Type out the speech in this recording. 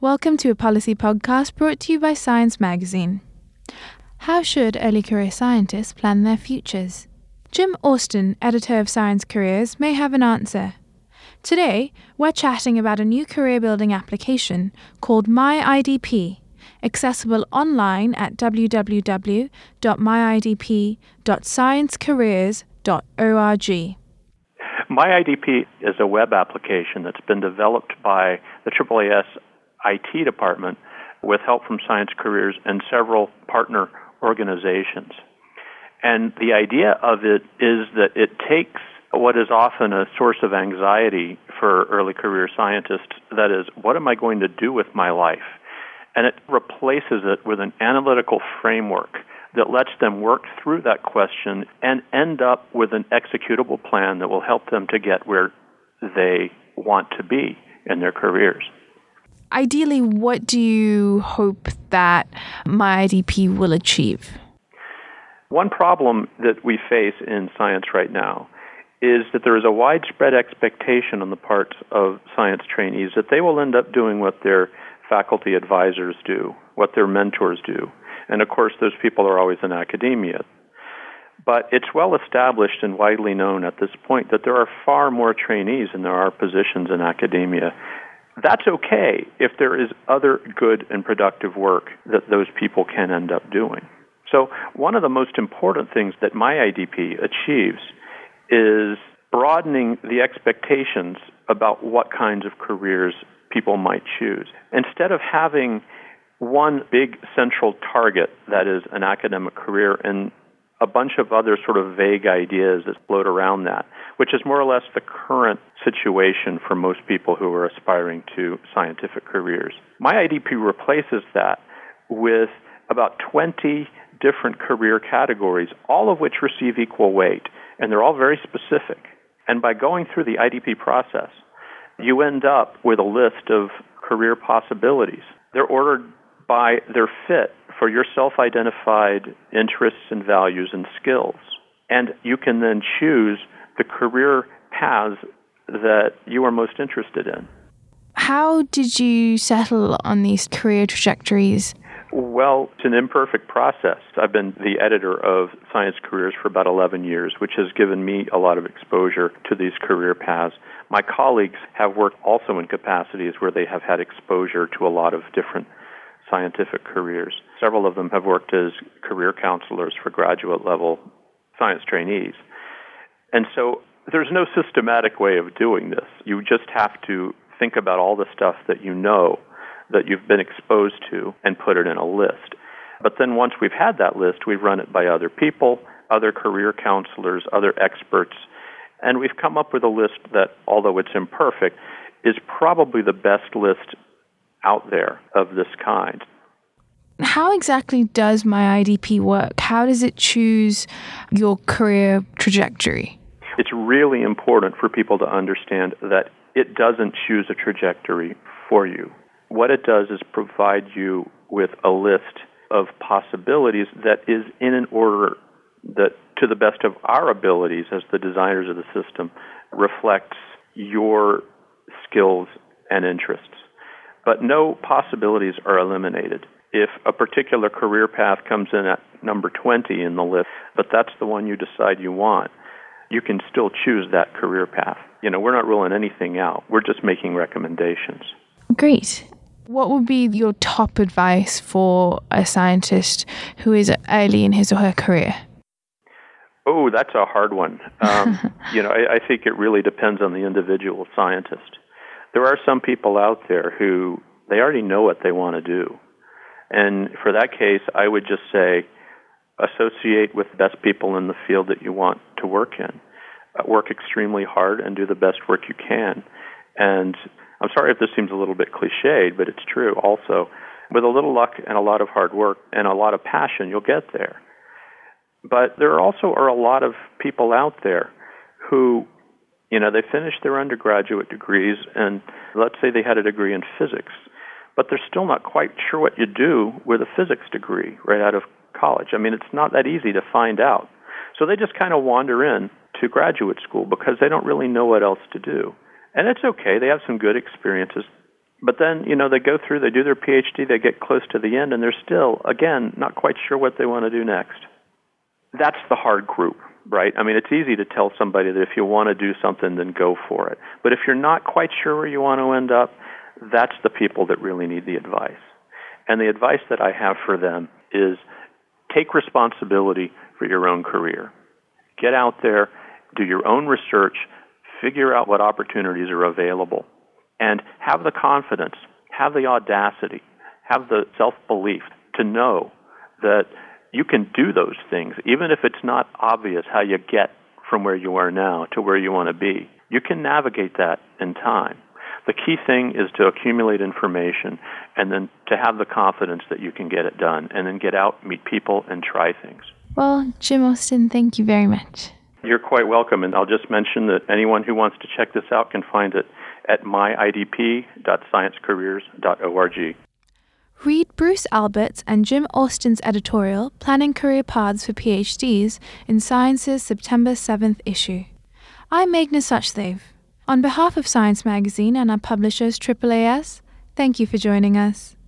Welcome to a policy podcast brought to you by Science Magazine. How should early career scientists plan their futures? Jim Austin, editor of Science Careers, may have an answer. Today, we're chatting about a new career-building application called MyIDP, accessible online at www.myidp.sciencecareers.org. MyIDP is a web application that's been developed by the AAAS IT department with help from Science Careers and several partner organizations. And the idea of it is that it takes what is often a source of anxiety for early career scientists, that is, what am I going to do with my life? And it replaces it with an analytical framework that lets them work through that question and end up with an executable plan that will help them to get where they want to be in their careers. Ideally, what do you hope that MyIDP will achieve? One problem that we face in science right now is that there is a widespread expectation on the part of science trainees that they will end up doing what their faculty advisors do, what their mentors do. And of course, those people are always in academia. But it's well established and widely known at this point that there are far more trainees than there are positions in academia. That's okay if there is other good and productive work that those people can end up doing. So one of the most important things that MyIDP achieves is broadening the expectations about what kinds of careers people might choose. Instead of having one big central target, that is an academic career, and a bunch of other sort of vague ideas that float around that, which is more or less the current situation for most people who are aspiring to scientific careers. MyIDP replaces that with about 20 different career categories, all of which receive equal weight, and they're all very specific. And by going through the IDP process, you end up with a list of career possibilities. They're ordered by their fit for your self-identified interests and values and skills. And you can then choose the career paths that you are most interested in. How did you settle on these career trajectories? Well, it's an imperfect process. I've been the editor of Science Careers for about 11 years, which has given me a lot of exposure to these career paths. My colleagues have worked also in capacities where they have had exposure to a lot of different scientific careers. Several of them have worked as career counselors for graduate-level science trainees. And so there's no systematic way of doing this. You just have to think about all the stuff that you know that you've been exposed to and put it in a list. But then once we've had that list, we run it by other people, other career counselors, other experts, and we've come up with a list that, although it's imperfect, is probably the best list out there of this kind. How exactly does MyIDP work? How does it choose your career trajectory? It's really important for people to understand that it doesn't choose a trajectory for you. What it does is provide you with a list of possibilities that is in an order that, to the best of our abilities as the designers of the system, reflects your skills and interests. But no possibilities are eliminated. If a particular career path comes in at number 20 in the list, but that's the one you decide you want, you can still choose that career path. We're not ruling anything out. We're just making recommendations. Great. What would be your top advice for a scientist who is early in his or her career? Oh, that's a hard one. I think it really depends on the individual scientist. There are some people out there who they already know what they want to do. And for that case, I would just say associate with the best people in the field that you want to work in. Work extremely hard and do the best work you can. And I'm sorry if this seems a little bit cliched, but it's true also. With a little luck and a lot of hard work and a lot of passion, you'll get there. But there also are a lot of people out there who, they finished their undergraduate degrees, and let's say they had a degree in physics, but they're still not quite sure what you do with a physics degree right out of college. It's not that easy to find out. So they just kind of wander in to graduate school because they don't really know what else to do. And it's okay. They have some good experiences But then, they go through, they do their PhD, they get close to the end, and they're still, again, not quite sure what they want to do next. That's the hard group, right? I mean, it's easy to tell somebody that if you want to do something, then go for it. But if you're not quite sure where you want to end up, that's the people that really need the advice. And the advice that I have for them is take responsibility for your own career. Get out there, do your own research, figure out what opportunities are available, and have the confidence, have the audacity, have the self-belief to know that you can do those things, even if it's not obvious how you get from where you are now to where you want to be. You can navigate that in time. The key thing is to accumulate information and then to have the confidence that you can get it done, and then get out, meet people, and try things. Well, Jim Austin, thank you very much. You're quite welcome, and I'll just mention that anyone who wants to check this out can find it at myidp.sciencecareers.org. Read Bruce Albert's and Jim Austin's editorial, Planning Career Paths for PhDs, in Science's September 7th issue. I'm Meghna Sachdev. On behalf of Science Magazine and our publishers AAAS, thank you for joining us.